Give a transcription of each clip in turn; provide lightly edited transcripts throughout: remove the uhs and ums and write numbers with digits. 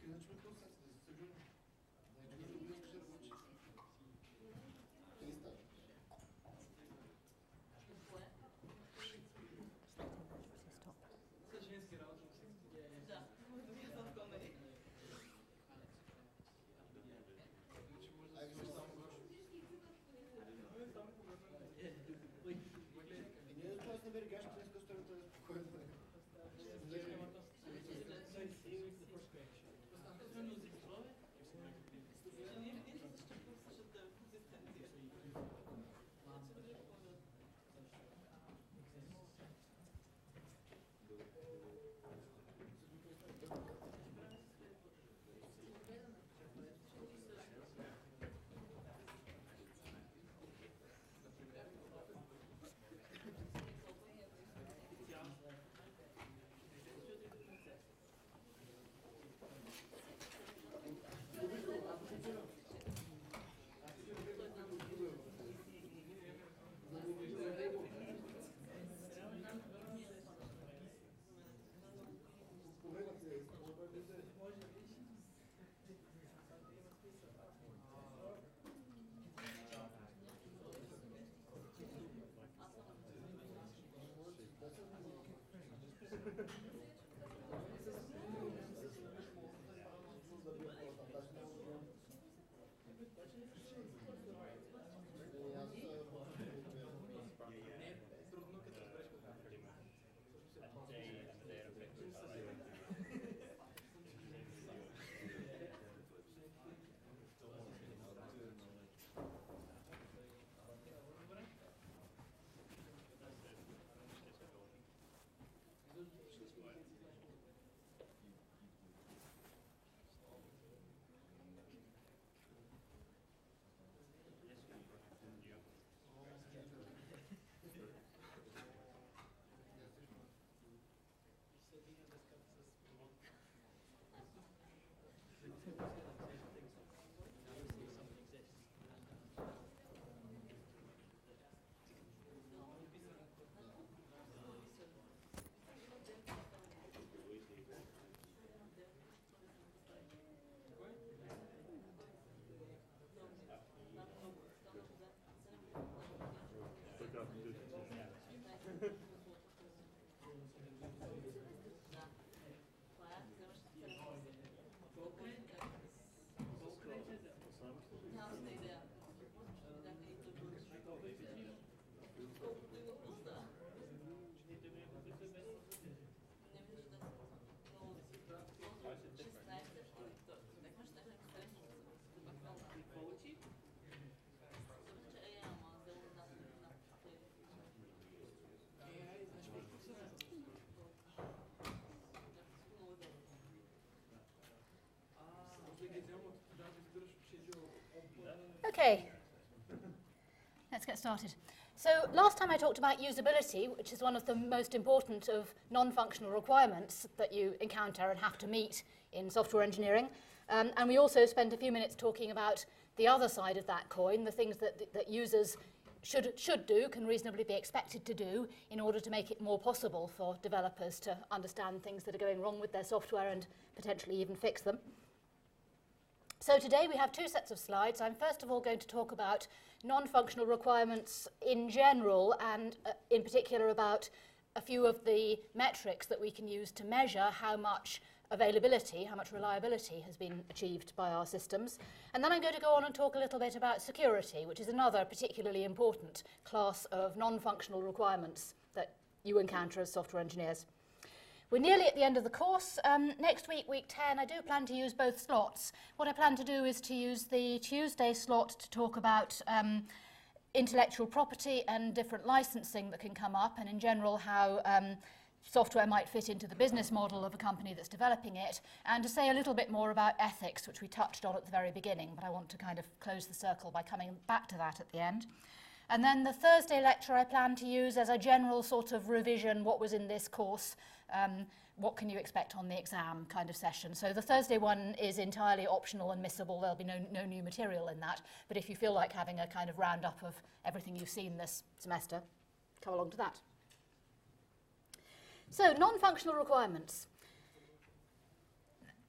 Okay, let's get started. So last time I talked about usability, which is one of the most important of non-functional requirements that you encounter and have to meet in software engineering. And we also spent a few minutes talking about the other side of that coin, the things that users should do, can reasonably be expected to do in order to make it more possible for developers to understand things that are going wrong with their software and potentially even fix them. So today we have two sets of slides. I'm first of all going to talk about non-functional requirements in general and in particular about a few of the metrics that we can use to measure how much availability, how much reliability has been achieved by our systems. And then I'm going to go on and talk a little bit about security, which is another particularly important class of non-functional requirements that you encounter as software engineers. We're nearly at the end of the course. Next week, week 10, I do plan to use both slots. What I plan to do is to use the Tuesday slot to talk about intellectual property and different licensing that can come up, and in general how software might fit into the business model of a company that's developing it, and to say a little bit more about ethics, which we touched on at the very beginning, but I want to kind of close the circle by coming back to that at the end. And then the Thursday lecture I plan to use as a general sort of revision, what was in this course, what can you expect on the exam kind of session. So the Thursday one is entirely optional and missable. There'll be no new material in that. But if you feel like having a kind of roundup of everything you've seen this semester, come along to that. So non-functional requirements.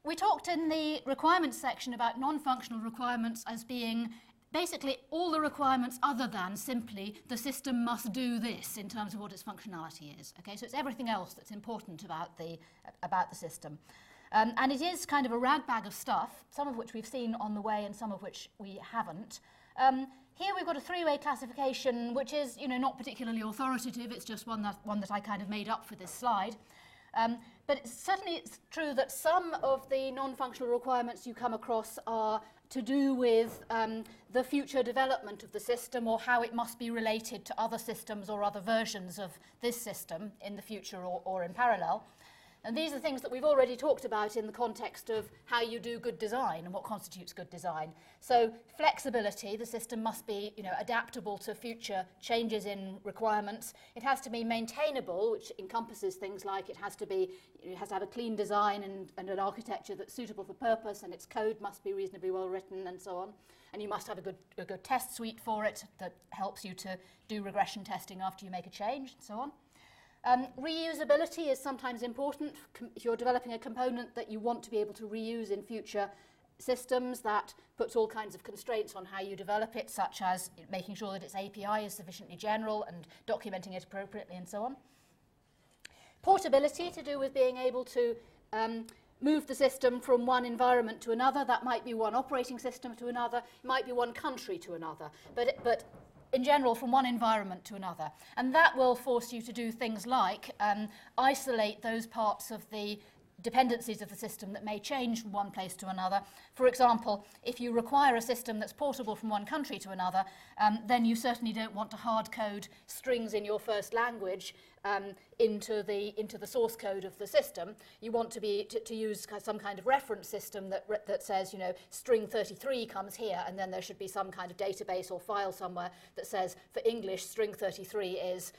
we talked in the requirements section about non-functional requirements as being basically all the requirements other than simply the system must do this in terms of what its functionality is. Okay, so it's everything else that's important about the system. And it is kind of a ragbag of stuff, some of which we've seen on the way and some of which we haven't. Here we've got a three-way classification, which is, not particularly authoritative. It's just one that I kind of made up for this slide. But it's true that some of the non-functional requirements you come across are to do with the future development of the system or how it must be related to other systems or other versions of this system in the future or in parallel. And these are things that we've already talked about in the context of how you do good design and what constitutes good design. So flexibility, the system must be adaptable to future changes in requirements. It has to be maintainable, which encompasses things like it has to have a clean design and an architecture that's suitable for purpose, and its code must be reasonably well written and so on. And you must have a good test suite for it that helps you to do regression testing after you make a change and so on. Reusability is sometimes important. If you're developing a component that you want to be able to reuse in future systems, that puts all kinds of constraints on how you develop it, such as making sure that its API is sufficiently general and documenting it appropriately and so on. Portability, to do with being able to move the system from one environment to another. That might be one operating system to another, it might be one country to another, but in general, from one environment to another. And that will force you to do things like isolate those parts of the dependencies of the system that may change from one place to another. For example, if you require a system that's portable from one country to another, then you certainly don't want to hard code strings in your first language into the source code of the system. You want to use some kind of reference system that says, string 33 comes here, and then there should be some kind of database or file somewhere that says, for English, string 33 is,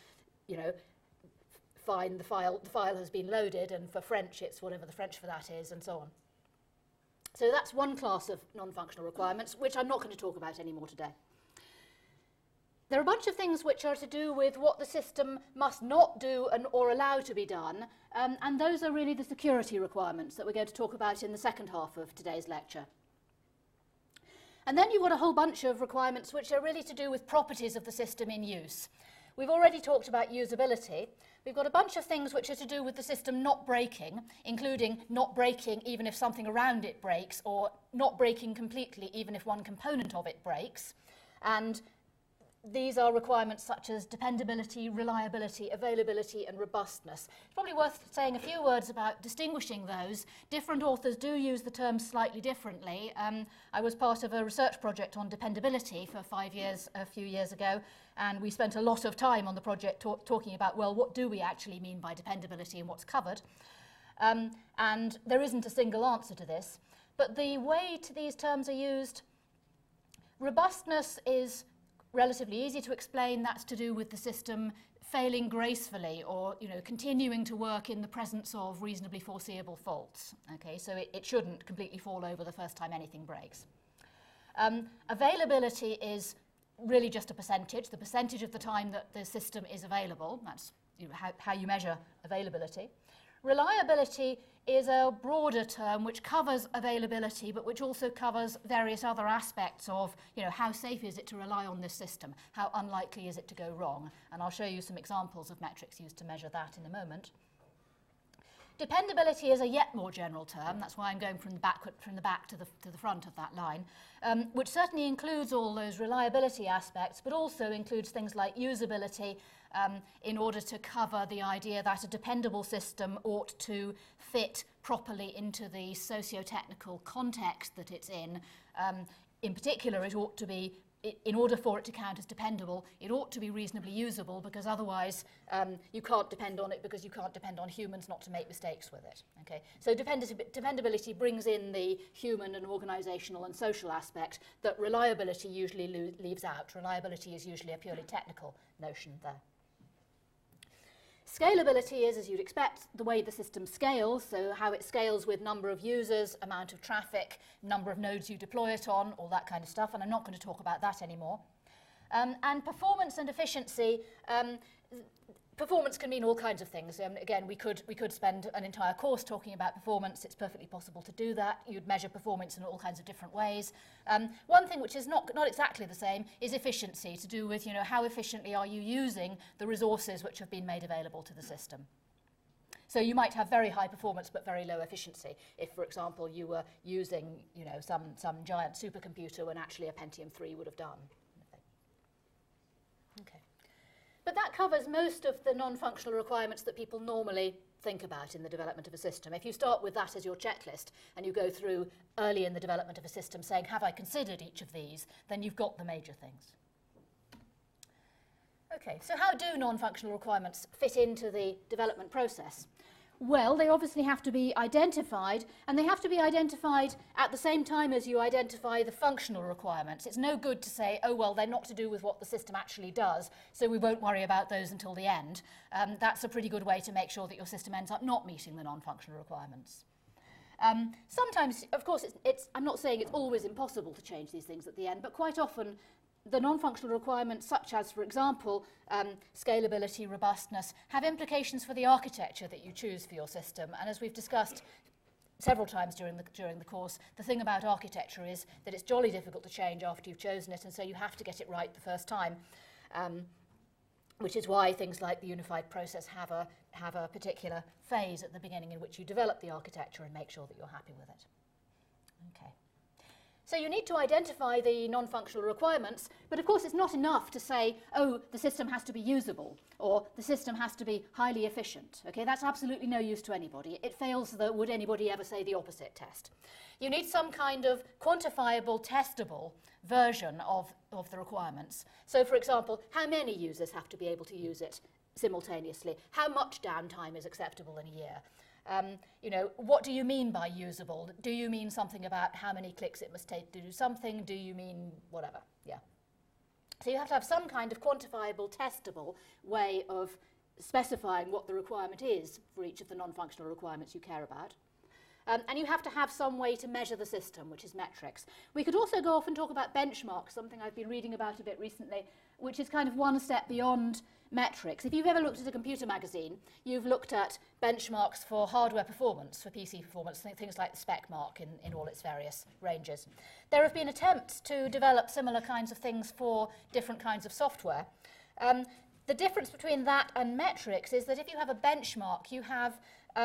fine, the file has been loaded, and for French, it's whatever the French for that is, and so on. So that's one class of non-functional requirements, which I'm not going to talk about anymore today. There are a bunch of things which are to do with what the system must not do or allow to be done, and those are really the security requirements that we're going to talk about in the second half of today's lecture. And then you've got a whole bunch of requirements which are really to do with properties of the system in use. We've already talked about usability. We've got a bunch of things which are to do with the system not breaking, including not breaking even if something around it breaks, or not breaking completely even if one component of it breaks. And these are requirements such as dependability, reliability, availability, and robustness. It's probably worth saying a few words about distinguishing those. Different authors do use the terms slightly differently. I was part of a research project on dependability for 5 years, a few years ago, and we spent a lot of time on the project talking about, well, what do we actually mean by dependability and what's covered? And there isn't a single answer to this. But the way these terms are used, robustness is relatively easy to explain. That's to do with the system failing gracefully or continuing to work in the presence of reasonably foreseeable faults. Okay, so it shouldn't completely fall over the first time anything breaks. Availability is really just a percentage, the percentage of the time that the system is available. That's how you measure availability. Reliability is a broader term which covers availability, but which also covers various other aspects of, how safe is it to rely on this system? How unlikely is it to go wrong? And I'll show you some examples of metrics used to measure that in a moment. Dependability is a yet more general term. That's why I'm going from the back to the front of that line, which certainly includes all those reliability aspects, but also includes things like usability, in order to cover the idea that a dependable system ought to fit properly into the socio-technical context that it's in. In particular, it ought to be, in order for it to count as dependable, it ought to be reasonably usable, because otherwise you can't depend on it, because you can't depend on humans not to make mistakes with it. Okay? So dependability brings in the human and organizational and social aspect that reliability usually leaves out. Reliability is usually a purely technical notion there. Scalability is, as you'd expect, the way the system scales, so how it scales with number of users, amount of traffic, number of nodes you deploy it on, all that kind of stuff, and I'm not going to talk about that anymore. And performance and efficiency, performance can mean all kinds of things. Again, we could spend an entire course talking about performance. It's perfectly possible to do that. You'd measure performance in all kinds of different ways. One thing which is not exactly the same is efficiency, to do with, how efficiently are you using the resources which have been made available to the system. So you might have very high performance but very low efficiency if, for example, you were using, some giant supercomputer when actually a Pentium 3 would have done. Okay. But that covers most of the non-functional requirements that people normally think about in the development of a system. If you start with that as your checklist and you go through early in the development of a system saying, have I considered each of these, then you've got the major things. Okay, so how do non-functional requirements fit into the development process? Well, they obviously have to be identified, and they have to be identified at the same time as you identify the functional requirements. It's no good to say, oh, well, they're not to do with what the system actually does, so we won't worry about those until the end. That's a pretty good way to make sure that your system ends up not meeting the non-functional requirements. Sometimes, of course, I'm not saying it's always impossible to change these things at the end, but quite often the non-functional requirements, such as, for example, scalability, robustness, have implications for the architecture that you choose for your system. And as we've discussed several times during the course, the thing about architecture is that it's jolly difficult to change after you've chosen it, and so you have to get it right the first time, which is why things like the unified process have a particular phase at the beginning in which you develop the architecture and make sure that you're happy with it. Okay. So you need to identify the non-functional requirements, but of course it's not enough to say, oh, the system has to be usable, or the system has to be highly efficient. Okay, that's absolutely no use to anybody. It fails the would anybody ever say the opposite test. You need some kind of quantifiable, testable version of the requirements. So, for example, how many users have to be able to use it simultaneously? How much downtime is acceptable in a year? What do you mean by usable? Do you mean something about how many clicks it must take to do something? Do you mean whatever? Yeah. So you have to have some kind of quantifiable, testable way of specifying what the requirement is for each of the non-functional requirements you care about. And you have to have some way to measure the system, which is metrics. We could also go off and talk about benchmarks, something I've been reading about a bit recently, which is kind of one step beyond metrics. If you've ever looked at a computer magazine, you've looked at benchmarks for hardware performance, for PC performance, things like the spec mark in all its various ranges. There have been attempts to develop similar kinds of things for different kinds of software. The difference between that and metrics is that if you have a benchmark, you have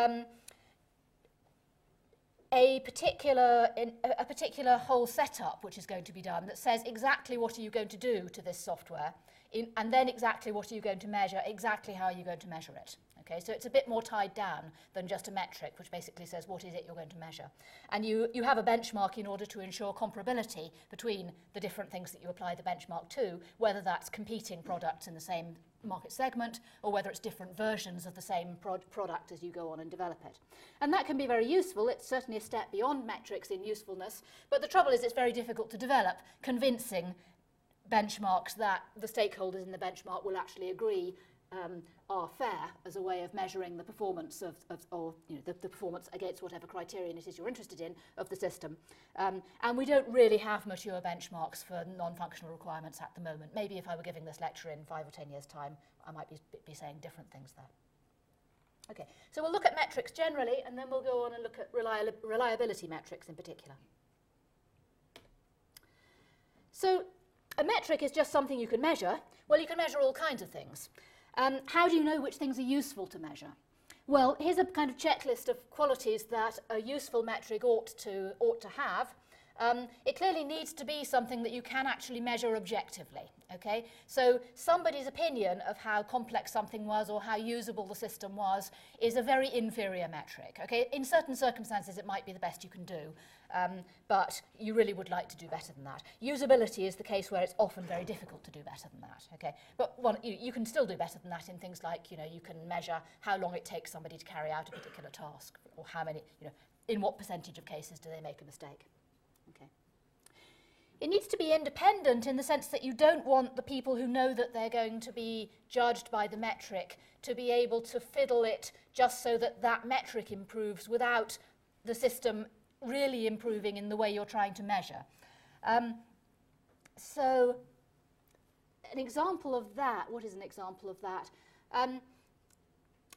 a particular whole setup which is going to be done that says exactly what are you going to do to this software, and then exactly what are you going to measure, exactly how are you going to measure it. Okay, so it's a bit more tied down than just a metric, which basically says what is it you're going to measure. And you have a benchmark in order to ensure comparability between the different things that you apply the benchmark to, whether that's competing products in the same market segment or whether it's different versions of the same product as you go on and develop it. And that can be very useful. It's certainly a step beyond metrics in usefulness, but the trouble is it's very difficult to develop convincing benchmarks that the stakeholders in the benchmark will actually agree are fair as a way of measuring the performance the performance against whatever criterion it is you're interested in of the system. And we don't really have mature benchmarks for non-functional requirements at the moment. Maybe if I were giving this lecture in 5 or 10 years' time, I might be saying different things there. Okay, so we'll look at metrics generally, and then we'll go on and look at reliability metrics in particular. So a metric is just something you can measure. Well, you can measure all kinds of things. How do you know which things are useful to measure? Well, here's a kind of checklist of qualities that a useful metric ought to have. It clearly needs to be something that you can actually measure objectively. Okay, so somebody's opinion of how complex something was or how usable the system was is a very inferior metric. Okay, in certain circumstances it might be the best you can do, but you really would like to do better than that. Usability is the case where it's often very difficult to do better than that. Okay, but you can still do better than that in things like, you can measure how long it takes somebody to carry out a particular task, or how many, in what percentage of cases do they make a mistake. Okay. It needs to be independent in the sense that you don't want the people who know that they're going to be judged by the metric to be able to fiddle it just so that that metric improves without the system really improving in the way you're trying to measure. So an example of that, what is an example of that?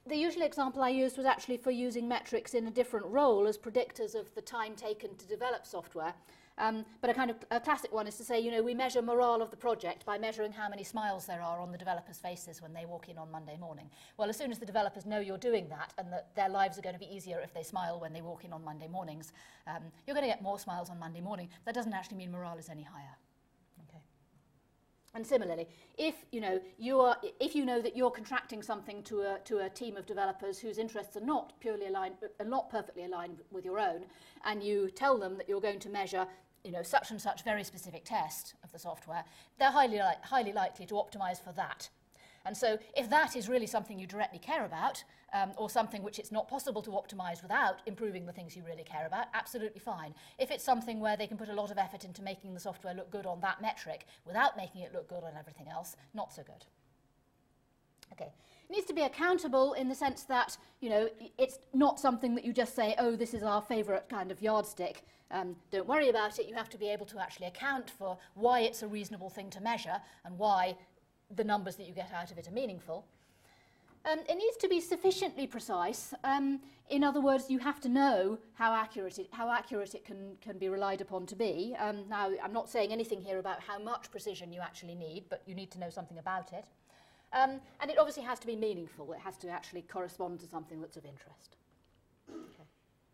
the usual example I used was actually for using metrics in a different role as predictors of the time taken to develop software. But a classic one is to say, you know, we measure morale of the project by measuring how many smiles there are on the developers' faces when they walk in on Monday morning. Well, as soon as the developers know you're doing that and that their lives are going to be easier if they smile when they walk in on Monday mornings, you're going to get more smiles on Monday morning. That doesn't actually mean morale is any higher. Okay. And similarly, if you know that you're contracting something to a team of developers whose interests are not purely aligned, are not perfectly aligned with your own, and you tell them that you're going to measure, you know, such and such very specific test of the software, they're highly likely to optimize for that. And so if that is really something you directly care about, or something which it's not possible to optimize without improving the things you really care about, absolutely fine. If it's something where they can put a lot of effort into making the software look good on that metric without making it look good on everything else, not so good. Okay. It needs to be accountable in the sense that, you know, it's not something that you just say, oh, this is our favorite kind of yardstick. Don't worry about it. You have to be able to actually account for why it's a reasonable thing to measure and why the numbers that you get out of it are meaningful. It needs to be sufficiently precise. In other words, you have to know how accurate it can be relied upon to be. Now, I'm not saying anything here about how much precision you actually need, but you need to know something about it. And it obviously has to be meaningful. It has to actually correspond to something that's of interest. Okay.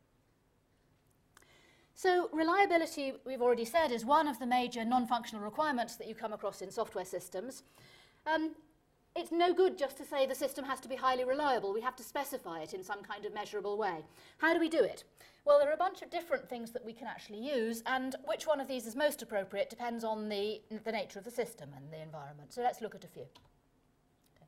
So reliability, we've already said, is one of the major non-functional requirements that you come across in software systems. It's no good just to say the system has to be highly reliable. We have to specify it in some kind of measurable way. How do we do it? Well, there are a bunch of different things that we can actually use, and which one of these is most appropriate depends on the nature of the system and the environment. So let's look at a few. Okay.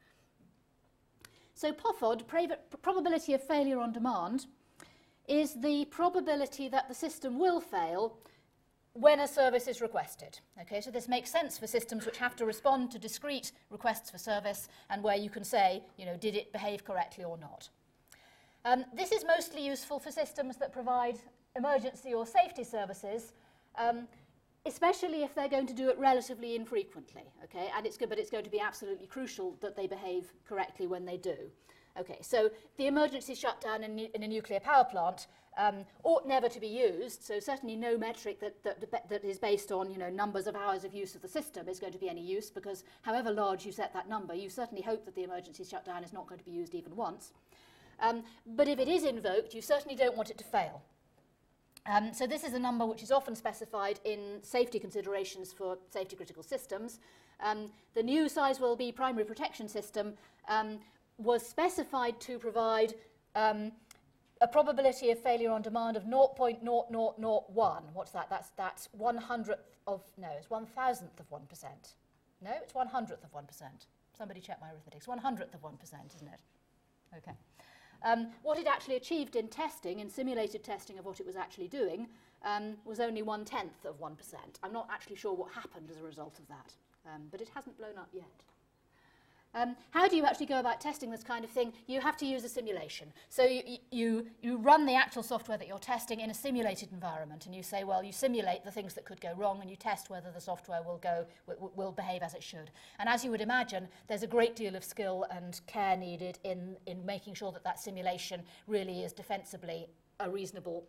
So POFOD, probability of failure on demand, is the probability that the system will fail when a service is requested. Okay, so this makes sense for systems which have to respond to discrete requests for service and where you can say, you know, did it behave correctly or not. This is mostly useful for systems that provide emergency or safety services, especially if they're going to do it relatively infrequently. Okay, and but it's going to be absolutely crucial that they behave correctly when they do. Okay, so the emergency shutdown in a nuclear power plant ought never to be used, so certainly no metric that is based on, you know, numbers of hours of use of the system is going to be any use, because however large you set that number, you certainly hope that the emergency shutdown is not going to be used even once. But if it is invoked, you certainly don't want it to fail. So this is a number which is often specified in safety considerations for safety critical systems. The new Sizewell B primary protection system was specified to provide a probability of failure on demand of 0.0001. What's that? That's 1/100th of, no, it's 1,000th of 1%. No, it's 1/100th of 1%. Somebody check my arithmetic. It's 1/100th of 1%, isn't it? Okay. What it actually achieved in testing, in simulated testing of what it was actually doing, was only 1/10th of 1%. I'm not actually sure what happened as a result of that, but it hasn't blown up yet. How do you actually go about testing this kind of thing? You have to use a simulation. So you run the actual software that you're testing in a simulated environment, and you say, well, you simulate the things that could go wrong, and you test whether the software will behave as it should. And as you would imagine, there's a great deal of skill and care needed in making sure that that simulation really is defensibly a reasonable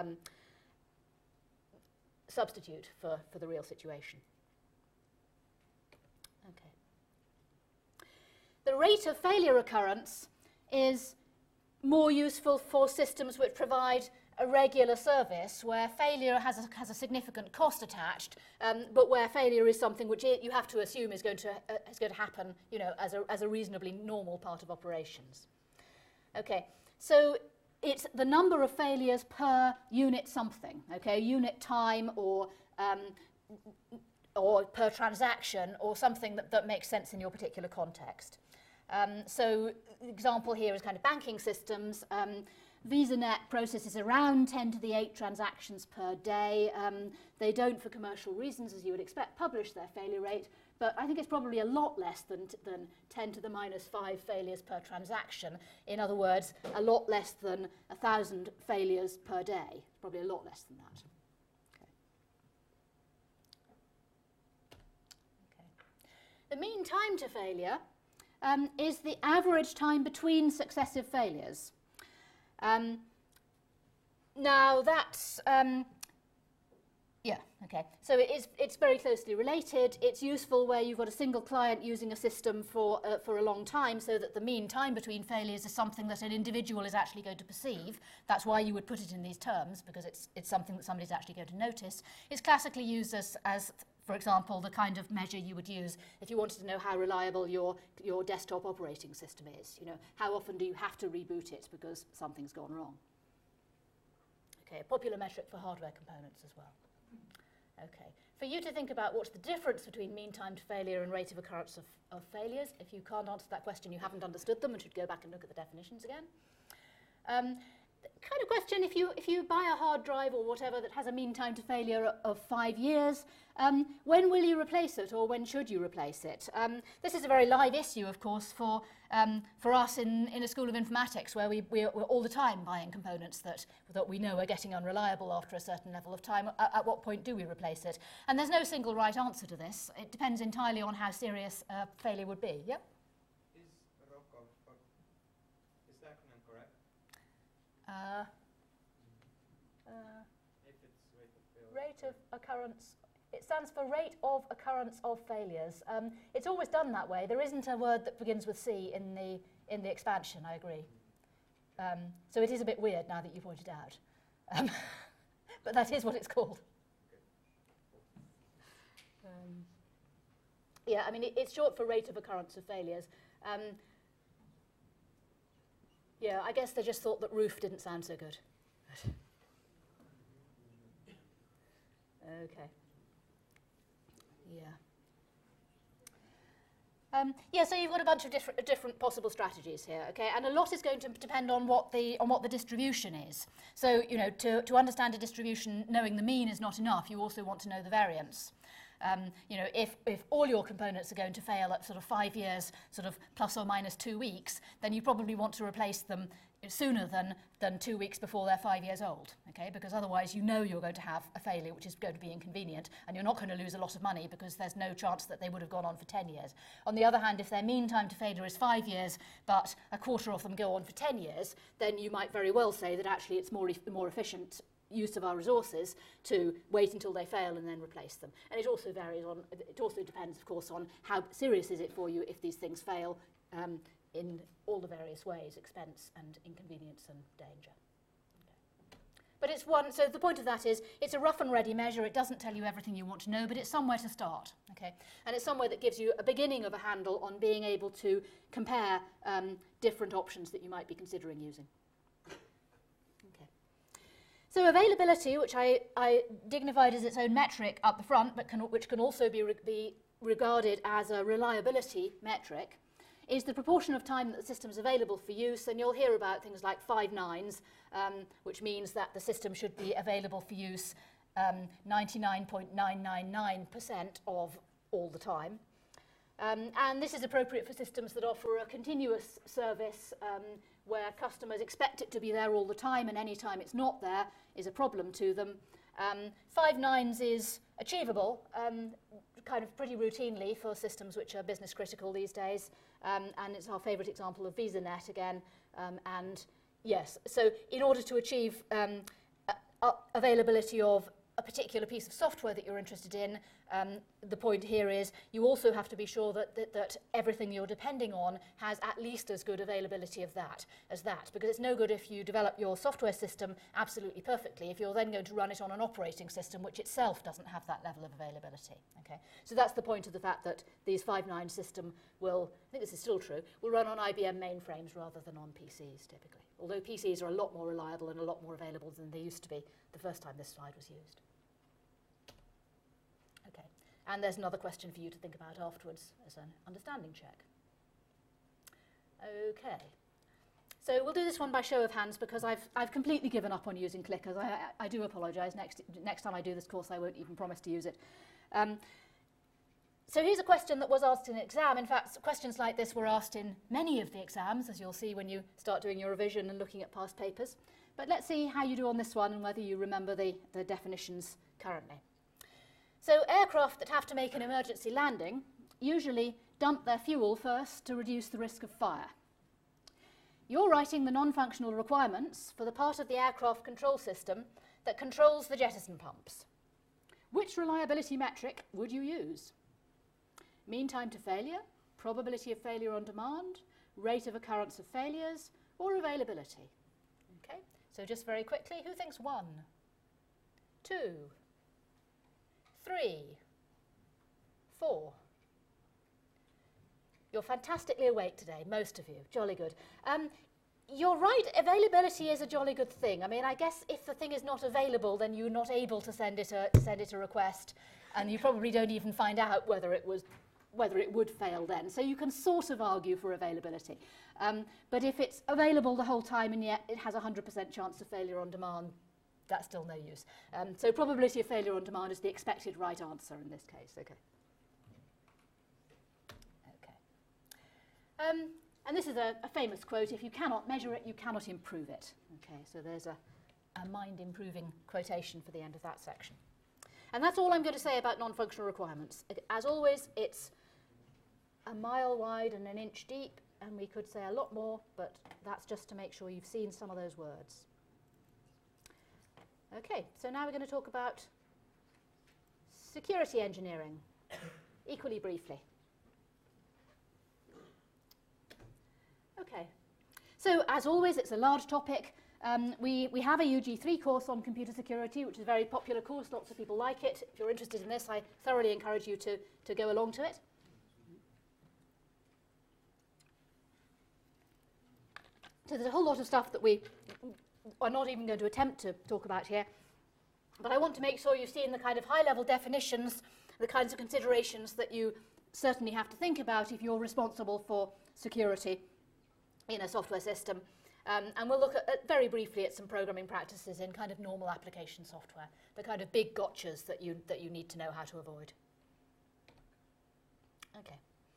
substitute for the real situation. Okay. The rate of failure occurrence is more useful for systems which provide a regular service, where failure has a significant cost attached, but where failure is something which you have to assume is going to happen, you know, as a reasonably normal part of operations. Okay, so it's the number of failures per unit something. Okay, unit time or per transaction, or something that makes sense in your particular context. So the example here is kind of banking systems. VisaNet processes around 10 to the 8 transactions per day. They don't, for commercial reasons, as you would expect, publish their failure rate, but I think it's probably a lot less than 10 to the -5 failures per transaction. In other words, a lot less than 1,000 failures per day. Probably a lot less than that. Okay. The mean time to failure is the average time between successive failures. Now that's, so it's very closely related. It's useful where you've got a single client using a system for a long time, so that the mean time between failures is something that an individual is actually going to perceive. That's why you would put it in these terms, because it's something that somebody's actually going to notice. It's classically used as for example, the kind of measure you would use if you wanted to know how reliable your desktop operating system is. You know, how often do you have to reboot it because something's gone wrong? Okay, a popular metric for hardware components as well. Okay, for you to think about what's the difference between mean time to failure and rate of occurrence of failures. If you can't answer that question, you haven't understood them and should go back and look at the definitions again. Kind of question, if you buy a hard drive or whatever that has a mean time to failure of 5 years, when will you replace it, or when should you replace it? This is a very live issue, of course, for us in a school of informatics, where we're all the time buying components that we know are getting unreliable after a certain level of time. At what point do we replace it? And there's no single right answer to this. It depends entirely on how serious failure would be. Yep? If it's rate of occurrence, it stands for rate of occurrence of failures. It's always done that way. There isn't a word that begins with C in the expansion, I agree. So it is a bit weird now that you pointed out. But that is what it's called. Yeah, I mean, it's short for rate of occurrence of failures. Yeah, I guess they just thought that roof didn't sound so good. Okay. Yeah. So you've got a bunch of different possible strategies here, okay? And a lot is going to depend on what the distribution is. So, you know, to understand a distribution, knowing the mean is not enough. You also want to know the variance. You know, if all your components are going to fail at sort of 5 years, sort of plus or minus 2 weeks, then you probably want to replace them sooner than 2 weeks before they're 5 years old, okay? Because otherwise you know you're going to have a failure which is going to be inconvenient, and you're not going to lose a lot of money because there's no chance that they would have gone on for 10 years. On the other hand, if their mean time to failure is 5 years, but a quarter of them go on for 10 years, then you might very well say that actually it's more efficient use of our resources to wait until they fail and then replace them. And it also depends, of course, on how serious is it for you if these things fail in all the various ways, expense and inconvenience and danger. Okay. But it's one, so the point of that is it's a rough and ready measure. It doesn't tell you everything you want to know, but it's somewhere to start, okay? And it's somewhere that gives you a beginning of a handle on being able to compare different options that you might be considering using. So availability, which I dignified as its own metric up the front, but which can also be regarded as a reliability metric, is the proportion of time that the system is available for use. And you'll hear about things like 5 nines, which means that the system should be available for use 99.999% of all the time. And this is appropriate for systems that offer a continuous service where customers expect it to be there all the time, and any time it's not there is a problem to them. 5 nines is achievable, kind of pretty routinely for systems which are business critical these days, and it's our favourite example of VisaNet again. And yes, so in order to achieve availability of a particular piece of software that you're interested in, the point here is you also have to be sure that everything you're depending on has at least as good availability of that as that, because it's no good if you develop your software system absolutely perfectly if you're then going to run it on an operating system which itself doesn't have that level of availability. Okay, so that's the point of the fact that these 5.9 system will, I think this is still true, will run on IBM mainframes rather than on PCs typically, although PCs are a lot more reliable and a lot more available than they used to be the first time this slide was used. And there's another question for you to think about afterwards as an understanding check. Okay. So we'll do this one by show of hands because I've completely given up on using clickers. I do apologise. Next time I do this course, I won't even promise to use it. So here's a question that was asked in an exam. In fact, questions like this were asked in many of the exams, as you'll see when you start doing your revision and looking at past papers. But let's see how you do on this one and whether you remember the definitions currently. So aircraft that have to make an emergency landing usually dump their fuel first to reduce the risk of fire. You're writing the non-functional requirements for the part of the aircraft control system that controls the jettison pumps. Which reliability metric would you use? Mean time to failure, probability of failure on demand, rate of occurrence of failures, or availability? Okay, so just very quickly, who thinks 1, 2, 3, 4? You're fantastically awake today, most of you. Jolly good. You're right, availability is a jolly good thing. I mean, I guess if the thing is not available, then you're not able to send it a request, and you probably don't even find out whether it would fail then. So you can sort of argue for availability. But if it's available the whole time and yet it has a 100% chance of failure on demand, that's still no use. So probability of failure on demand is the expected right answer in this case. Okay. And this is a famous quote: if you cannot measure it, you cannot improve it. Okay, so there's a mind-improving quotation for the end of that section. And that's all I'm going to say about non-functional requirements. As always, it's a mile wide and an inch deep, and we could say a lot more, but that's just to make sure you've seen some of those words. Okay, so now we're going to talk about security engineering, equally briefly. Okay, so as always, it's a large topic. We have a UG3 course on computer security, which is a very popular course. Lots of people like it. If you're interested in this, I thoroughly encourage you to go along to it. So there's a whole lot of stuff that we are not even going to attempt to talk about here. But I want to make sure you've seen the kind of high-level definitions, the kinds of considerations that you certainly have to think about if you're responsible for security in a software system. And we'll look at very briefly at some programming practices in kind of normal application software, the kind of big gotchas that you need to know how to avoid. Okay.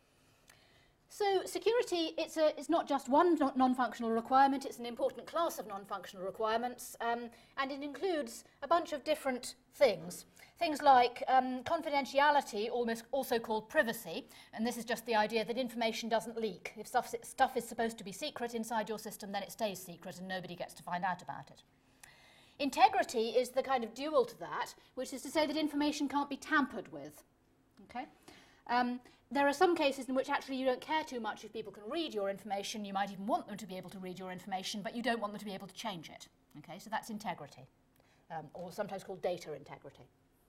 So security, it's not just one non-functional requirement, it's an important class of non-functional requirements, and it includes a bunch of different things. Things like confidentiality, also called privacy, and this is just the idea that information doesn't leak. If stuff is supposed to be secret inside your system, then it stays secret and nobody gets to find out about it. Integrity is the kind of dual to that, which is to say that information can't be tampered with. Okay? There are some cases in which actually you don't care too much if people can read your information. You might even want them to be able to read your information, but you don't want them to be able to change it. Okay? So that's integrity, or sometimes called data integrity.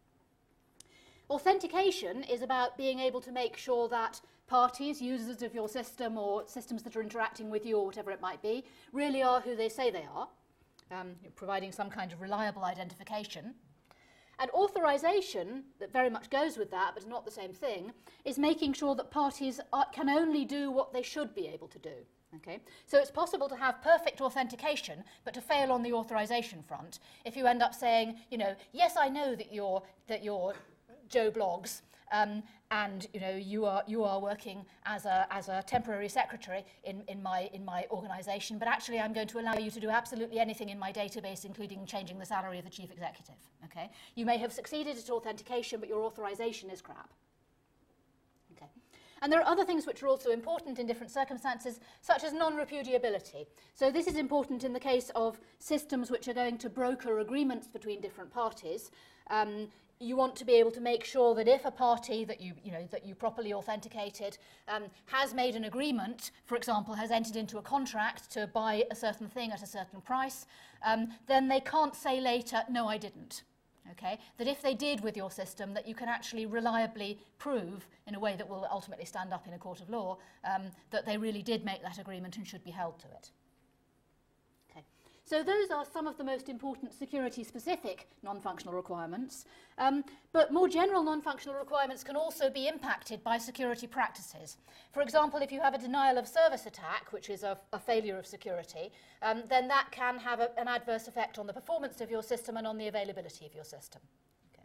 Authentication is about being able to make sure that parties, users of your system or systems that are interacting with you or whatever it might be, really are who they say they are, providing some kind of reliable identification. And authorization, that very much goes with that, but is not the same thing, is making sure that parties can only do what they should be able to do. Okay? So it's possible to have perfect authentication, but to fail on the authorization front. If you end up saying, you know, yes, I know that you're Joe Bloggs, and you know you are working as a temporary secretary in my organisation, but actually I'm going to allow you to do absolutely anything in my database, including changing the salary of the chief executive. Okay, you may have succeeded at authentication, but your authorization is crap. Okay, and there are other things which are also important in different circumstances, such as non-repudiability. So this is important in the case of systems which are going to broker agreements between different parties. You want to be able to make sure that if a party that you properly authenticated has made an agreement, for example, has entered into a contract to buy a certain thing at a certain price, then they can't say later, no, I didn't. Okay? That if they did with your system, that you can actually reliably prove, in a way that will ultimately stand up in a court of law, that they really did make that agreement and should be held to it. So those are some of the most important security-specific non-functional requirements. But more general non-functional requirements can also be impacted by security practices. For example, if you have a denial of service attack, which is a failure of security, then that can have an adverse effect on the performance of your system and on the availability of your system. Okay.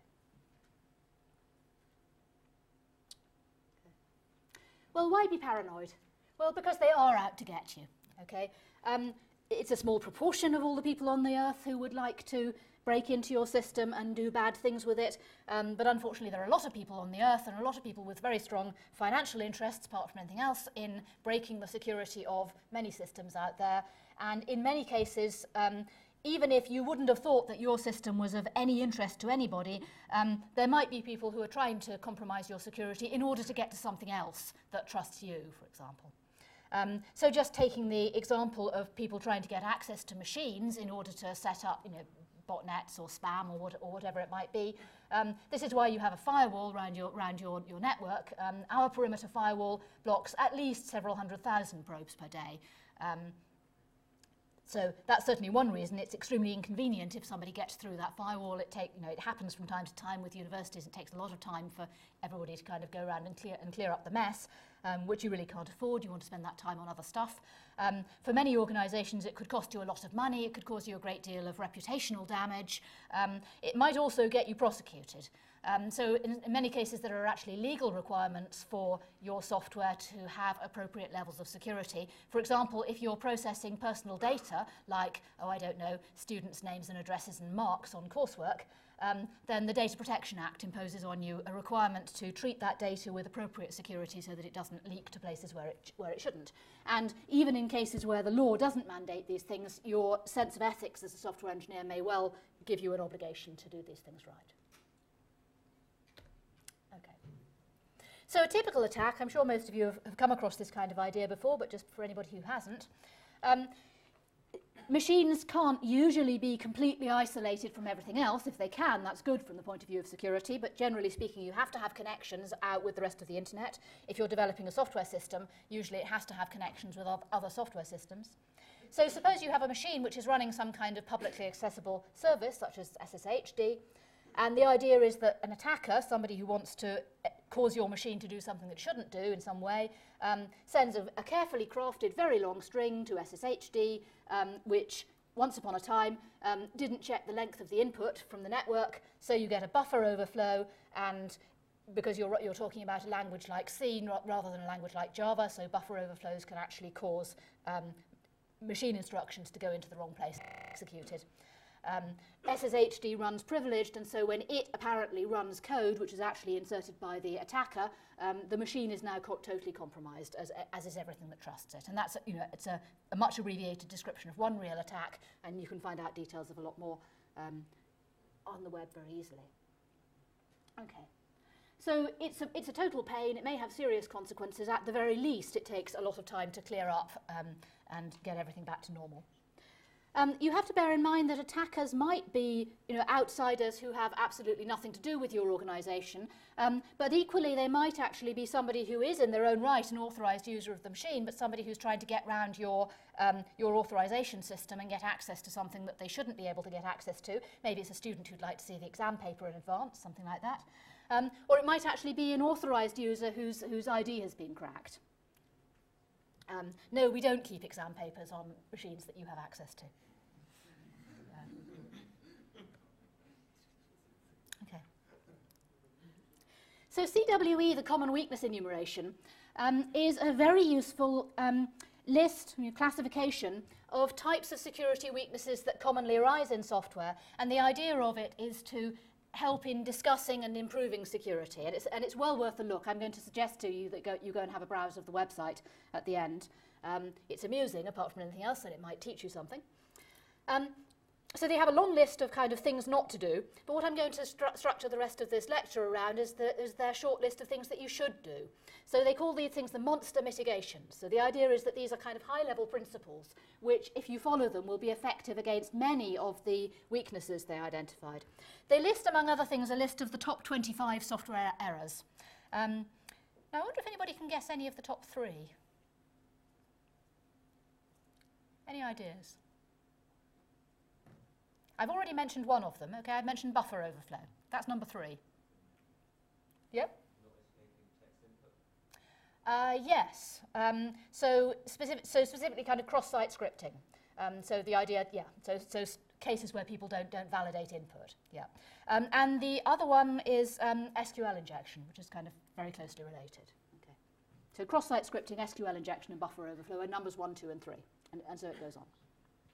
Well, why be paranoid? Well, because they are out to get you. Okay. it's a small proportion of all the people on the earth who would like to break into your system and do bad things with it. But unfortunately, there are a lot of people on the earth and a lot of people with very strong financial interests, apart from anything else, in breaking the security of many systems out there. And in many cases, even if you wouldn't have thought that your system was of any interest to anybody, there might be people who are trying to compromise your security in order to get to something else that trusts you, for example. So just taking the example of people trying to get access to machines in order to set up, botnets or spam or whatever it might be. This is why you have a firewall around your network. Our perimeter firewall blocks at least several 100,000 probes per day. So that's certainly one reason. It's extremely inconvenient if somebody gets through that firewall. It happens from time to time with universities. It takes a lot of time for everybody to kind of go around and clear up the mess, which you really can't afford. You want to spend that time on other stuff. For many organisations, it could cost you a lot of money. It could cause you a great deal of reputational damage. It might also get you prosecuted. So in many cases, there are actually legal requirements for your software to have appropriate levels of security. For example, if you're processing personal data, like, students' names and addresses and marks on coursework, then the Data Protection Act imposes on you a requirement to treat that data with appropriate security so that it doesn't leak to places where it shouldn't. And even in cases where the law doesn't mandate these things, your sense of ethics as a software engineer may well give you an obligation to do these things right. So a typical attack, I'm sure most of you have come across this kind of idea before, but just for anybody who hasn't, machines can't usually be completely isolated from everything else. If they can, that's good from the point of view of security, but generally speaking, you have to have connections out with the rest of the internet. If you're developing a software system, usually it has to have connections with other software systems. So suppose you have a machine which is running some kind of publicly accessible service, such as SSHD, and the idea is that an attacker, somebody who wants to cause your machine to do something it shouldn't do in some way, sends a carefully crafted, very long string to SSHD, which, once upon a time, didn't check the length of the input from the network, so you get a buffer overflow, and because you're talking about a language like C rather than a language like Java, so buffer overflows can actually cause machine instructions to go into the wrong place and be executed. SSHD runs privileged, and so when it apparently runs code, which is actually inserted by the attacker, the machine is now totally compromised, as is everything that trusts it. And that's it's a much abbreviated description of one real attack, and you can find out details of a lot more on the web very easily. Okay. So it's a total pain. It may have serious consequences. At the very least, it takes a lot of time to clear up and get everything back to normal. You have to bear in mind that attackers might be outsiders who have absolutely nothing to do with your organisation, but equally they might actually be somebody who is in their own right an authorised user of the machine, but somebody who's trying to get around your authorisation system and get access to something that they shouldn't be able to get access to. Maybe it's a student who'd like to see the exam paper in advance, something like that. Or it might actually be an authorised user whose ID has been cracked. No, we don't keep exam papers on machines that you have access to. Okay. So CWE, the Common Weakness Enumeration, is a very useful list, classification of types of security weaknesses that commonly arise in software, and the idea of it is to help in discussing and improving security, and it's well worth a look. I'm going to suggest to you that you go and have a browse of the website at the end. It's amusing, apart from anything else, and it might teach you something. So they have a long list of kind of things not to do, but what I'm going to structure the rest of this lecture around is their short list of things that you should do. So they call these things the monster mitigations. So the idea is that these are kind of high-level principles which, if you follow them, will be effective against many of the weaknesses they identified. They list, among other things, a list of the top 25 software errors. Now, I wonder if anybody can guess any of the top 3. Any ideas? I've already mentioned one of them. Okay, I've mentioned buffer overflow. That's number 3. Yep? Yes. So specifically kind of cross-site scripting. So the idea, yeah. So cases where people don't validate input. Yeah. And the other one is SQL injection, which is kind of very closely related. Okay. So cross-site scripting, SQL injection, and buffer overflow are numbers 1, 2, and 3, and so it goes on.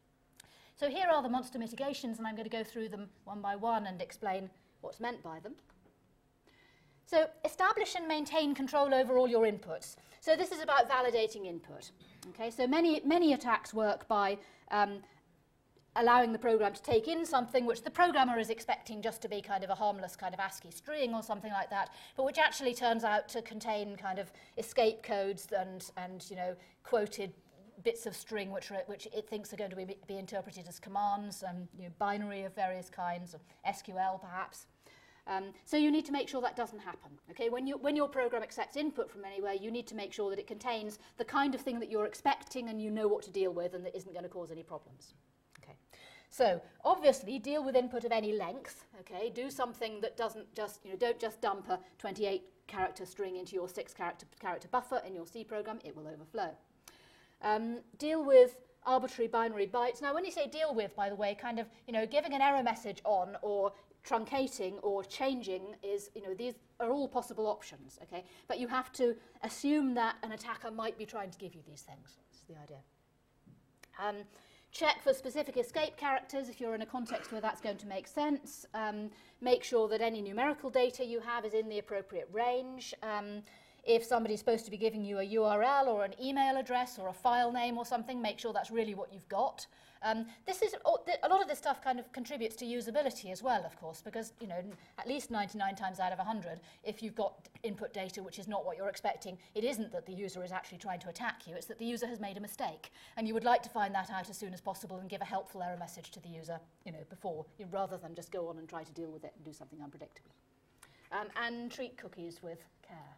So here are the monster mitigations, and I'm going to go through them one by one and explain what's meant by them. So establish and maintain control over all your inputs. So this is about validating input. Okay, so many attacks work by allowing the program to take in something which the programmer is expecting just to be kind of a harmless kind of ASCII string or something like that, but which actually turns out to contain kind of escape codes and you know, quoted bits of string which it thinks are going to be interpreted as commands, you know, binary of various kinds, or SQL perhaps. So you need to make sure that doesn't happen. Okay, when your program accepts input from anywhere, you need to make sure that it contains the kind of thing that you're expecting and you know what to deal with and that isn't going to cause any problems. Okay, so obviously deal with input of any length. Okay, do something that doesn't just, you know, don't just dump a 28-character string into your 6-character buffer in your C program. It will overflow. Deal with arbitrary binary bytes. Now, when you say deal with, by the way, kind of, you know, giving an error message on or truncating or changing is, you know, these are all possible options, okay? But you have to assume that an attacker might be trying to give you these things. That's the idea. Check for specific escape characters if you're in a context where that's going to make sense. Make sure that any numerical data you have is in the appropriate range. If somebody's supposed to be giving you a URL or an email address or a file name or something, make sure that's really what you've got. A lot of this stuff kind of contributes to usability as well, of course, because, you know, at least 99 times out of 100, if you've got input data which is not what you're expecting, it isn't that the user is actually trying to attack you, it's that the user has made a mistake. And you would like to find that out as soon as possible and give a helpful error message to the user, you know, before, rather than just go on and try to deal with it and do something unpredictable. And treat cookies with care.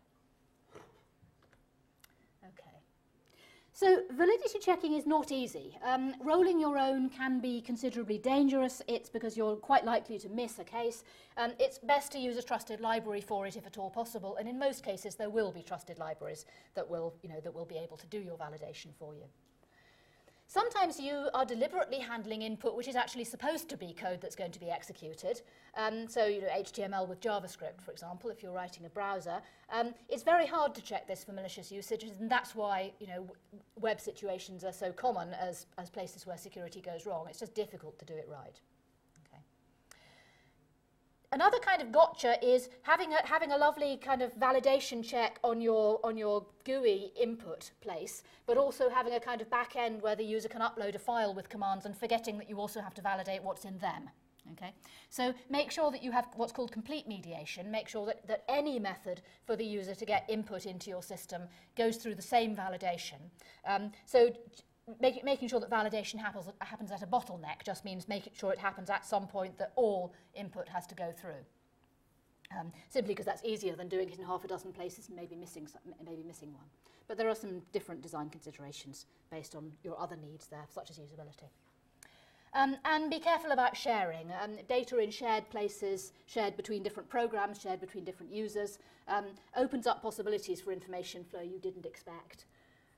Okay. So validity checking is not easy. Rolling your own can be considerably dangerous. It's because you're quite likely to miss a case. It's best to use a trusted library for it if at all possible, and in most cases there will be trusted libraries that will, you know, that will be able to do your validation for you. Sometimes you are deliberately handling input which is actually supposed to be code that's going to be executed. So, you know, HTML with JavaScript, for example, if you're writing a browser. It's very hard to check this for malicious usage, and that's why, you know, web situations are so common as places where security goes wrong. It's just difficult to do it right. Another kind of gotcha is having a lovely kind of validation check on your GUI input place, but also having a kind of back end where the user can upload a file with commands and forgetting that you also have to validate what's in them. Okay? So make sure that you have what's called complete mediation. Make sure that any method for the user to get input into your system goes through the same validation. Making sure that validation happens at a bottleneck just means making sure it happens at some point that all input has to go through. Simply because that's easier than doing it in half a dozen places and maybe missing one. But there are some different design considerations based on your other needs there, such as usability. And be careful about sharing. Data in shared places, shared between different programs, shared between different users, opens up possibilities for information flow you didn't expect.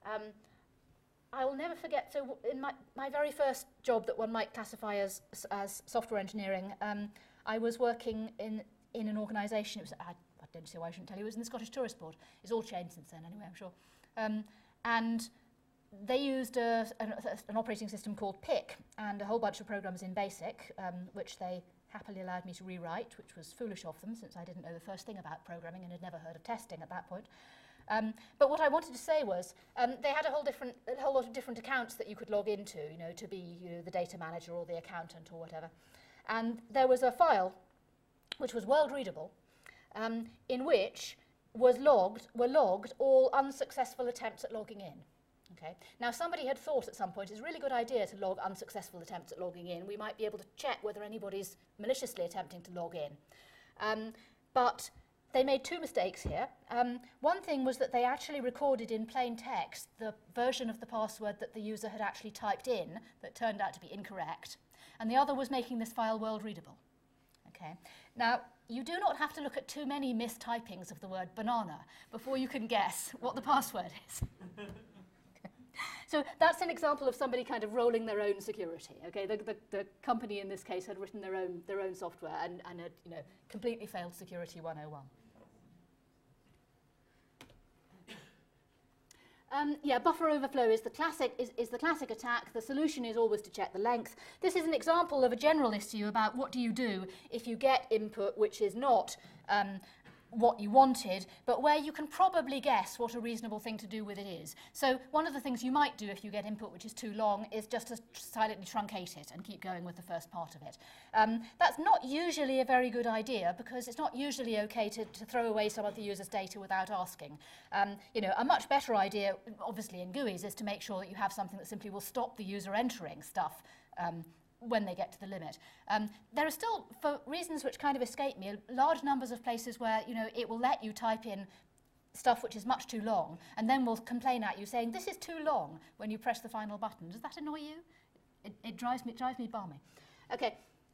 I will never forget, so in my very first job that one might classify as software engineering, I was working in an organisation, I don't see why I shouldn't tell you, it was in the Scottish Tourist Board. It's all changed since then anyway, I'm sure. And they used an operating system called PIC and a whole bunch of programs in BASIC, which they happily allowed me to rewrite, which was foolish of them since I didn't know the first thing about programming and had never heard of testing at that point. But what I wanted to say was they had a whole lot of different accounts that you could log into, you know, to be, you know, the data manager or the accountant or whatever. And there was a file which was world readable, in which were logged all unsuccessful attempts at logging in. Okay. Now somebody had thought at some point it's a really good idea to log unsuccessful attempts at logging in. We might be able to check whether anybody's maliciously attempting to log in. But they made two mistakes here. One thing was that they actually recorded in plain text the version of the password that the user had actually typed in that turned out to be incorrect. And the other was making this file world readable. Okay. Now, you do not have to look at too many mistypings of the word banana before you can guess what the password is. So that's an example of somebody kind of rolling their own security. Okay, the company in this case had written their own software and had, you know, completely failed Security 101. Yeah, buffer overflow is the classic attack. The solution is always to check the length. This is an example of a general issue about what do you do if you get input which is not what you wanted, but where you can probably guess what a reasonable thing to do with it is. So one of the things you might do if you get input which is too long is just to silently truncate it and keep going with the first part of it. That's not usually a very good idea because it's not usually okay to throw away some of the user's data without asking. You know, a much better idea, obviously in GUIs, is to make sure that you have something that simply will stop the user entering stuff when they get to the limit. There are still, for reasons which kind of escape me, large numbers of places where, you know, it will let you type in stuff which is much too long and then will complain at you saying, this is too long when you press the final button. Does that annoy you? It drives me balmy. Okay.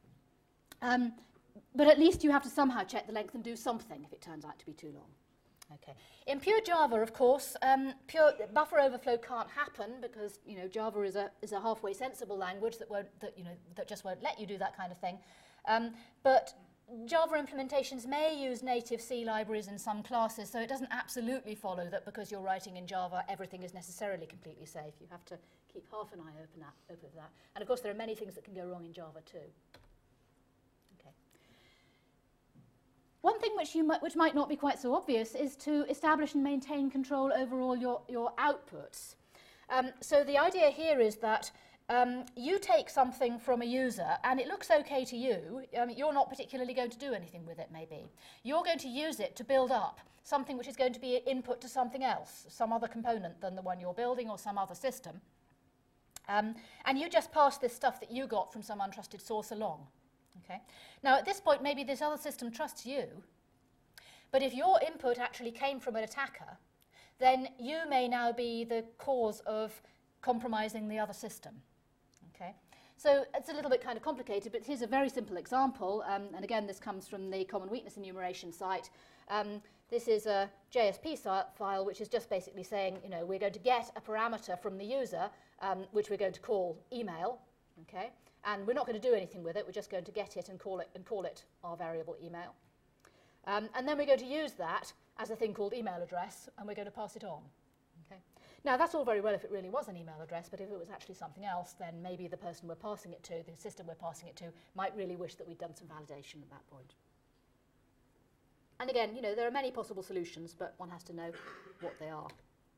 But at least you have to somehow check the length and do something if it turns out to be too long. Okay. In pure Java, of course, pure buffer overflow can't happen because, you know, Java is a halfway sensible language that just won't let you do that kind of thing. But Java implementations may use native C libraries in some classes, so it doesn't absolutely follow that because you're writing in Java, everything is necessarily completely safe. You have to keep half an eye open for that. And of course, there are many things that can go wrong in Java too. One thing which might not be quite so obvious is to establish and maintain control over all your outputs. So the idea here is that you take something from a user and it looks okay to you. You're not particularly going to do anything with it, maybe. You're going to use it to build up something which is going to be input to something else, some other component than the one you're building or some other system. And you just pass this stuff that you got from some untrusted source along. Okay. Now, at this point, maybe this other system trusts you, but if your input actually came from an attacker, then you may now be the cause of compromising the other system. Okay. So it's a little bit kind of complicated, but here's a very simple example, and again, this comes from the Common Weakness Enumeration site. This is a JSP file, which is just basically saying, you know, we're going to get a parameter from the user, which we're going to call email. Okay. And we're not going to do anything with it. We're just going to get it and call it our variable email. And then we're going to use that as a thing called email address, and we're going to pass it on. Okay. Now, that's all very well if it really was an email address, but if it was actually something else, then maybe the person we're passing it to, the system we're passing it to, might really wish that we'd done some validation at that point. And again, you know, there are many possible solutions, but one has to know what they are.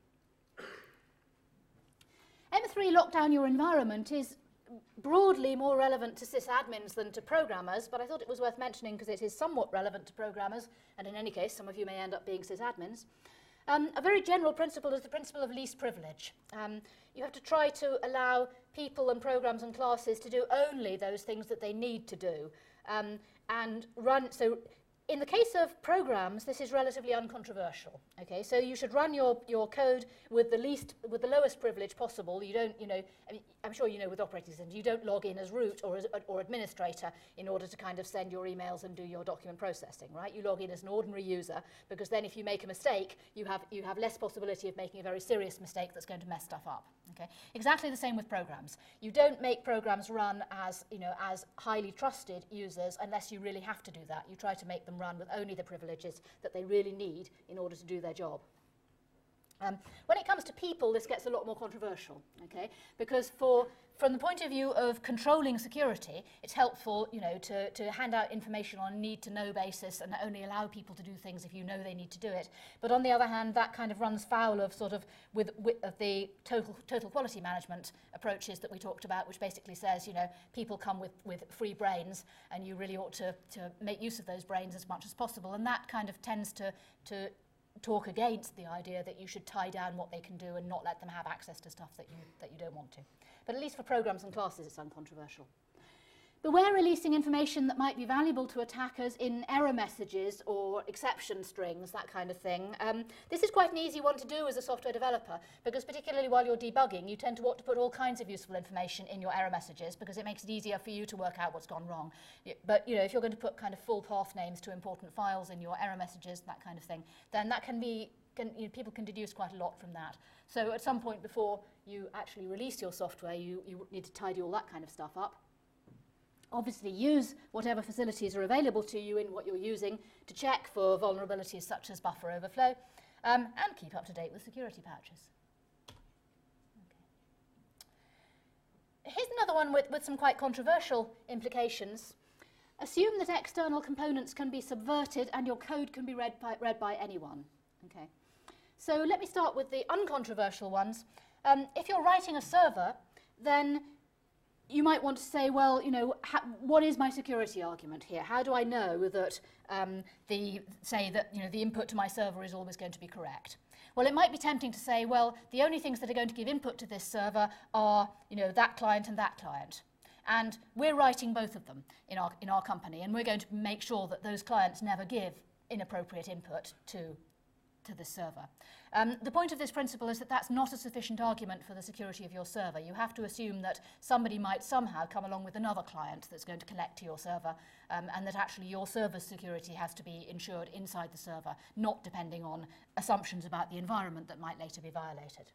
M3 lockdown your environment is broadly more relevant to sysadmins than to programmers, but I thought it was worth mentioning because it is somewhat relevant to programmers, and in any case, some of you may end up being sysadmins. A very general principle is the principle of least privilege. You have to try to allow people and programs and classes to do only those things that they need to do, and run. So in the case of programs, this is relatively uncontroversial. Okay, so you should run your code with the lowest privilege possible. You don't, you know, I'm sure you know with operating systems, you don't log in as root or administrator in order to kind of send your emails and do your document processing, right? You log in as an ordinary user because then if you make a mistake, you have less possibility of making a very serious mistake that's going to mess stuff up. Okay, exactly the same with programs. You don't make programs run as, you know, as highly trusted users unless you really have to do that. You try to make them run with only the privileges that they really need in order to do their job. When it comes to people, this gets a lot more controversial, okay? Because from the point of view of controlling security, it's helpful, you know, to hand out information on a need-to-know basis and only allow people to do things if you know they need to do it. But on the other hand, that kind of runs foul of sort of with the total quality management approaches that we talked about, which basically says, you know, people come with free brains, and you really ought to make use of those brains as much as possible. And that kind of tends to talk against the idea that you should tie down what they can do and not let them have access to stuff that you don't want to. But at least for programs and classes, it's uncontroversial. Beware releasing information that might be valuable to attackers in error messages or exception strings, that kind of thing. This is quite an easy one to do as a software developer, because particularly while you're debugging, you tend to want to put all kinds of useful information in your error messages because it makes it easier for you to work out what's gone wrong. But you know, if you're going to put kind of full path names to important files in your error messages, that kind of thing, then that can be, people can deduce quite a lot from that. So at some point before you actually release your software, you need to tidy all that kind of stuff up. Obviously use whatever facilities are available to you in what you're using to check for vulnerabilities such as buffer overflow, and keep up to date with security patches. here's another one with some quite controversial implications. Assume that external components can be subverted and your code can be read by anyone. Okay. So let me start with the uncontroversial ones. If you're writing a server, then you might want to say, well, you know, what is my security argument here? How do I know that the input to my server is always going to be correct? Well, it might be tempting to say, well, the only things that are going to give input to this server are, you know, that client and that client. And we're writing both of them in our company, and we're going to make sure that those clients never give inappropriate input to the server. The point of this principle is that that's not a sufficient argument for the security of your server. You have to assume that somebody might somehow come along with another client that's going to connect to your server, and that actually your server's security has to be ensured inside the server, not depending on assumptions about the environment that might later be violated.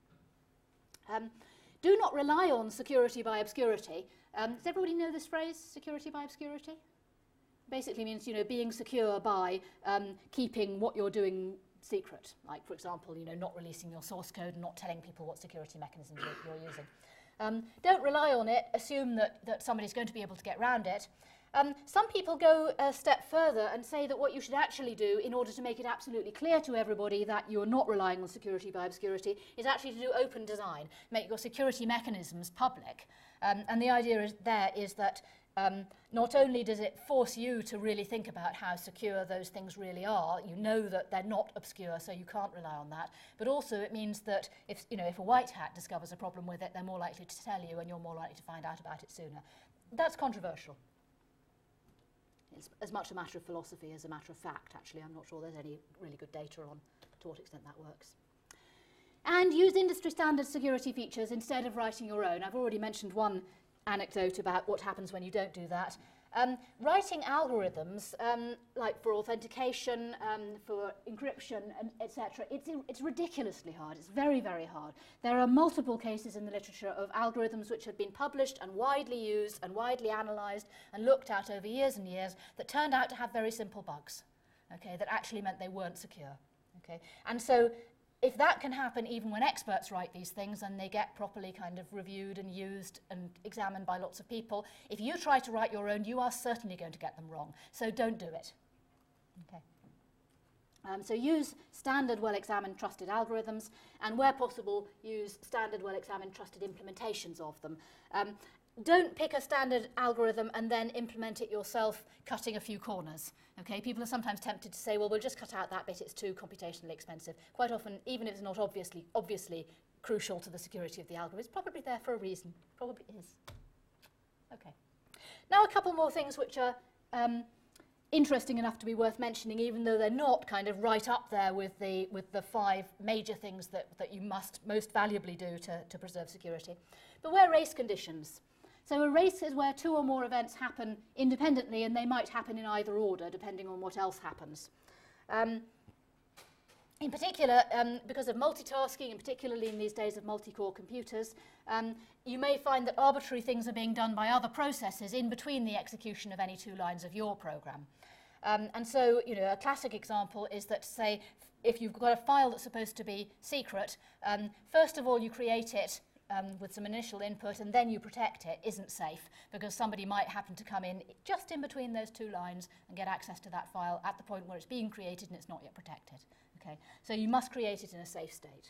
Do not rely on security by obscurity. Does everybody know this phrase, security by obscurity? Basically means, you know, being secure by keeping what you're doing secret. Like, for example, you know, not releasing your source code and not telling people what security mechanisms you're using. Don't rely on it. Assume that somebody's going to be able to get around it. Some people go a step further and say that what you should actually do in order to make it absolutely clear to everybody that you're not relying on security by obscurity is actually to do open design, make your security mechanisms public. And the idea is that not only does it force you to really think about how secure those things really are, you know that they're not obscure, so you can't rely on that, but also it means that if a white hat discovers a problem with it, they're more likely to tell you and you're more likely to find out about it sooner. That's controversial. It's as much a matter of philosophy as a matter of fact, actually. I'm not sure there's any really good data on to what extent that works. And use industry standard security features instead of writing your own. I've already mentioned one anecdote about what happens when you don't do that. Writing algorithms, like for authentication, for encryption, and etc., it's ridiculously hard. It's very, very hard. There are multiple cases in the literature of algorithms which had been published and widely used and widely analysed and looked at over years and years that turned out to have very simple bugs, okay, that actually meant they weren't secure. Okay? And so if that can happen even when experts write these things and they get properly kind of reviewed and used and examined by lots of people, if you try to write your own, you are certainly going to get them wrong. So don't do it. Okay. So use standard, well-examined, trusted algorithms, and where possible, use standard, well-examined, trusted implementations of them. Don't pick a standard algorithm and then implement it yourself, cutting a few corners. Okay? People are sometimes tempted to say, well, we'll just cut out that bit, it's too computationally expensive. Quite often, even if it's not obviously crucial to the security of the algorithm, it's probably there for a reason. Probably is. Okay. Now a couple more things which are interesting enough to be worth mentioning, even though they're not kind of right up there with the 5 major things that you must most valuably do to preserve security. But where race conditions. So a race is where 2 or more events happen independently, and they might happen in either order, depending on what else happens. In particular, because of multitasking, and particularly in these days of multi-core computers, you may find that arbitrary things are being done by other processes in between the execution of any 2 lines of your program. And so, you know, a classic example is that, say, if you've got a file that's supposed to be secret, first of all you create it with some initial input and then you protect it, isn't safe, because somebody might happen to come in just in between those 2 lines and get access to that file at the point where it's being created and it's not yet protected. Okay? So you must create it in a safe state.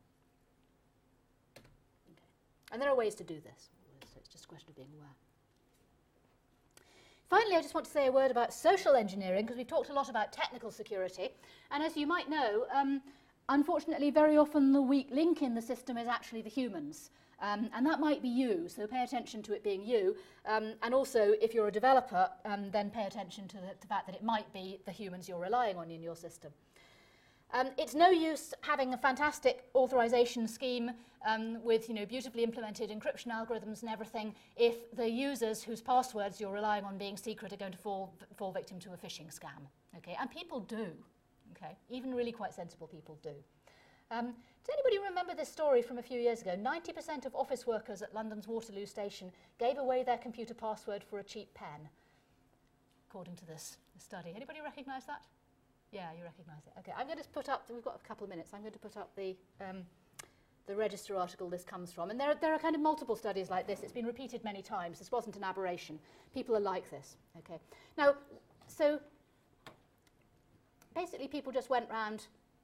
Okay. And there are ways to do this, so it's just a question of being aware. Finally, I just want to say a word about social engineering, because we've talked a lot about technical security, and as you might know, unfortunately, very often the weak link in the system is actually the humans. And that might be you, so pay attention to it being you. And also, if you're a developer, then pay attention to the fact that it might be the humans you're relying on in your system. It's no use having a fantastic authorization scheme with beautifully implemented encryption algorithms and everything if the users whose passwords you're relying on being secret are going to fall victim to a phishing scam. Okay? And people do. Okay? Even really quite sensible people do. Does anybody remember this story from a few years ago? 90% of office workers at London's Waterloo Station gave away their computer password for a cheap pen, according to this study. Anybody recognise that? Yeah, you recognise it. Okay, I'm going to put up, we've got a couple of minutes, I'm going to put up the the Register article this comes from. And there are kind of multiple studies like this. It's been repeated many times. This wasn't an aberration. People are like this. Okay. Now, so basically people just went round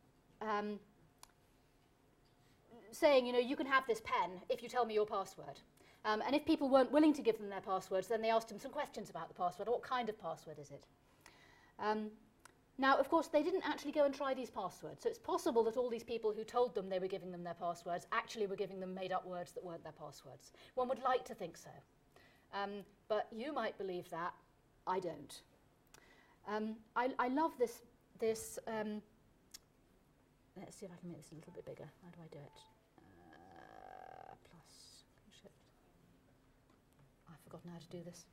saying, you know, you can have this pen if you tell me your password. And if people weren't willing to give them their passwords, then they asked them some questions about the password. What kind of password is it? Now, of course, they didn't actually go and try these passwords. So it's possible that all these people who told them they were giving them their passwords actually were giving them made-up words that weren't their passwords. One would like to think so. But you might believe that. I don't. I love this. Let's see if I can make this a little bit bigger. How do I do it? Plus Shift. I've forgotten how to do this.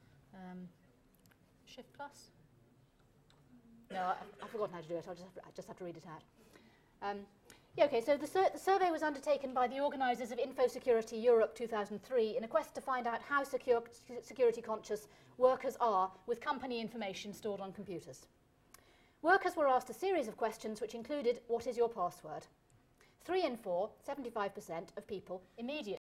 Shift plus? No, I've forgotten how to do it. I just have to read it out. Yeah, okay, so the survey was undertaken by the organisers of InfoSecurity Europe 2003 in a quest to find out how security conscious workers are with company information stored on computers. Workers were asked a series of questions which included, what is your password? 3 in 4, 75% of people immediately